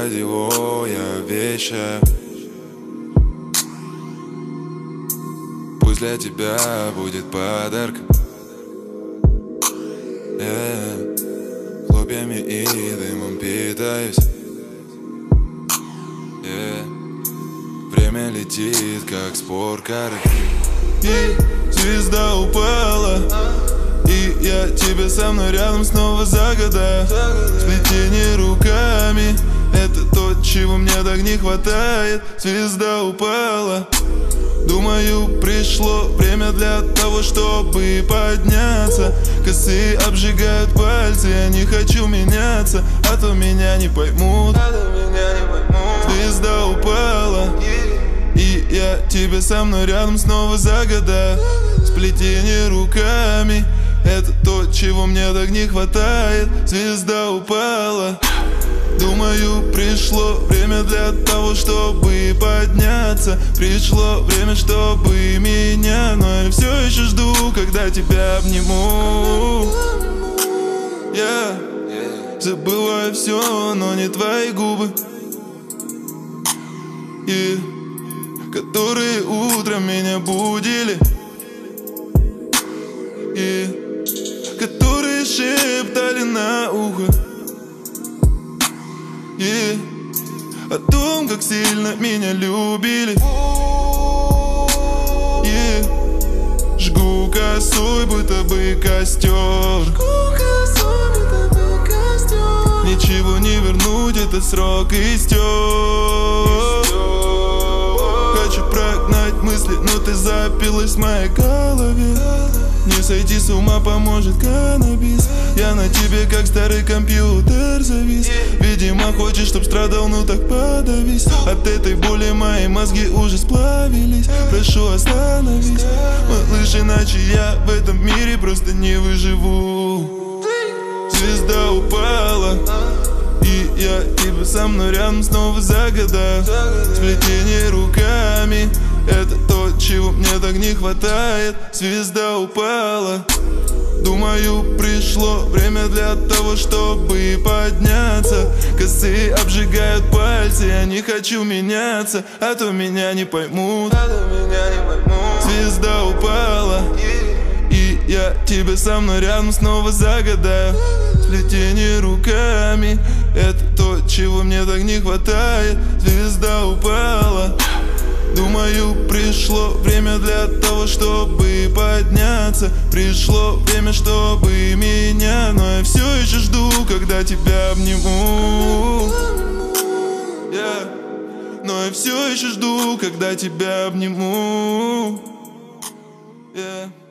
радио я вещаю. Пусть для тебя будет подарком, хлопьями и дымом питаюсь. Время летит, как спорткары, и звезда упала, и я тебя со мной рядом снова загадаю. Сплетение руками — это то, чего мне так не хватает. Звезда упала, думаю, пришло время для того, чтобы подняться. Косы обжигают пальцы, я не хочу меняться, а то меня не поймут. Звезда упала, и я тебя со мной рядом снова загадаю. Сплетение руками — это то, чего мне так не хватает. Звезда упала, думаю, пришло время для того, чтобы подняться. Пришло время, чтобы меня, но я все еще жду, когда тебя обниму. Я забываю все, но не твои губы, и которые утром меня будили, и которые шептали на ухо, и о том, как сильно меня любили. И жгу косой, будто бы костер. Ничего не вернуть, этот срок истек. Хочу прогнать мысли, но ты запилась в моей голове. Не сойти с ума поможет каннабис. Я на тебе как старый компьютер завис. Видимо, хочешь, чтоб страдал, ну так подавись. От этой боли мои мозги уже сплавились. Прошу, остановись, малыш, иначе я в этом мире просто не выживу. Звезда упала, и я тебя со мной рядом снова загадаю. Сплетение руками — это то, чего мне так не хватает. Звезда упала, думаю, пришло время для того, чтобы подняться. Косы обжигают пальцы, я не хочу меняться, а то меня не поймут. Звезда упала, и я тебя со мной рядом снова загадаю. Сплетение руками — это то, чего мне так не хватает. Звезда упала, думаю, пришло время для того, чтобы подняться. Пришло время, чтобы меня, но я все еще жду, когда тебя обниму. Но я все еще жду, когда тебя обниму.